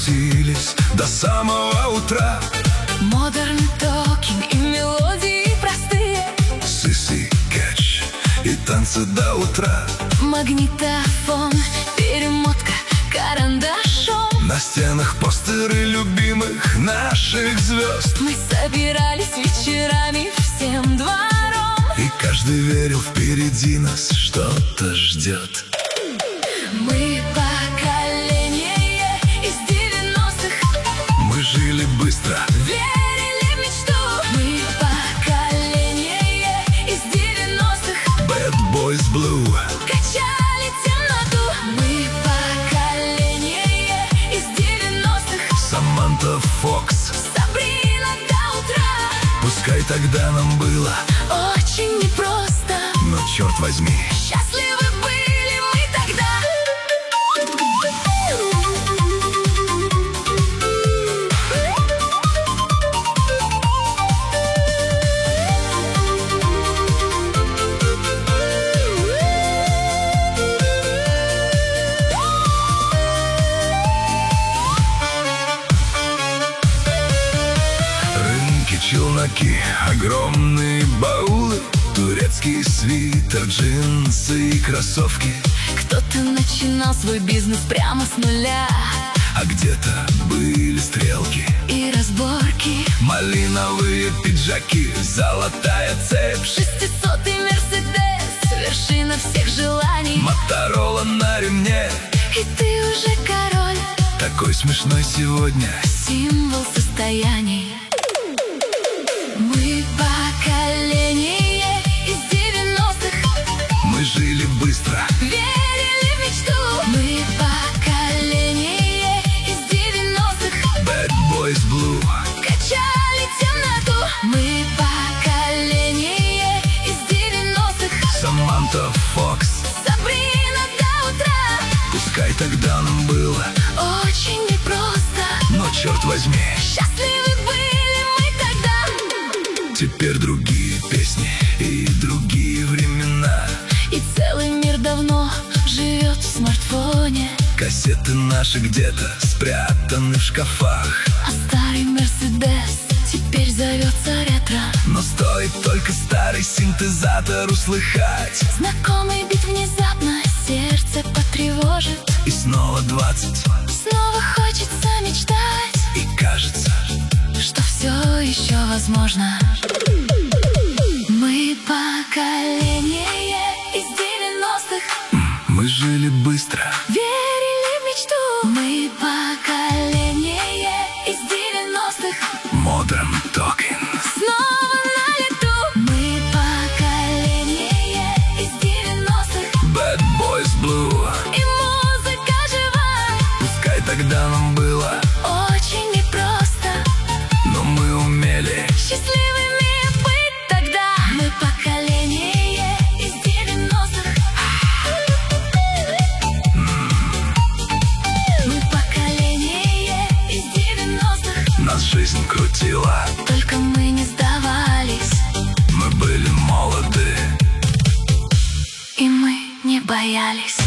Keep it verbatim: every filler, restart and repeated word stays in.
крутились до самого утра. Modern Talking и мелодии простые, Сиси Кетч и танцы до утра. магнитофон, перемотка карандашом. На стенах постеры любимых наших звезд. Мы собирались вечерами всем двором, и каждый верил, впереди нас что-то ждет. Мы поколение из девяностых. Мы жили быстро, верили в мечту. Мы поколение из девяностых. Bad Boys Blue, качали темноту. Мы поколение из девяностых. Саманта Фокс, Сабрина до утра. пускай тогда нам было очень непросто, но черт возьми, счастливы были мы тогда. рынки, челноки, огромные баулы, турецкий свитер, джинсы и кроссовки. Кто-то начинал свой бизнес прямо с нуля, А где-то были стрелки и разборки. малиновые пиджаки, золотая цепь, Шестисотый Мерседес, вершина всех желаний. Моторола на ремне. И ты уже король, Такой смешной сегодня. символ состояний. Мы поколение из девяностых. Мы жили быстро, Верили в мечту. Мы поколение из девяностых. Bad Boys Blue, Качали темноту. Мы поколение из девяностых. Саманта Фокс, Сабрина до утра. пускай тогда нам было, Очень непросто, но черт возьми, счастливы были мы тогда. теперь другие песни и другие времена. И целый мир давно живет в смартфоне, Кассеты наши где-то спрятаны в шкафах. а старый Мерседес теперь зовется ретро. Но стоит только старый синтезатор услыхать, Знакомый бит внезапно сердце потревожит. и снова двадцать, Снова хочется мечтать, и кажется, что все еще возможно. Мы поколение из девяностых. мы жили быстро, Верили в мечту. Мы поколение из девяностых. Modern Talking, Снова на лету. Мы поколение из девяностых. Bad Boys Blue, И музыка жива. пускай тогда нам было, Очень непросто но мы умели. счастливыми быть тогда. Мы поколение из девяностых. Мы поколение из девяностых. Нас жизнь крутила, Только мы не сдавались, мы были молоды. и мы не боялись.